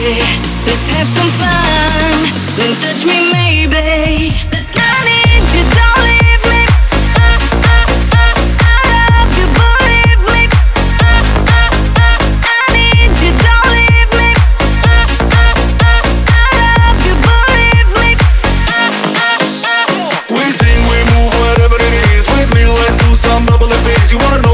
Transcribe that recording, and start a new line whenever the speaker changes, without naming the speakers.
Let's have some fun. Then touch me, maybe. I need you, don't leave me. I love you, believe me. I need you, don't leave me. I love you, believe me.
We sing, we move, whatever it is. With me, let's do some double effects. You wanna know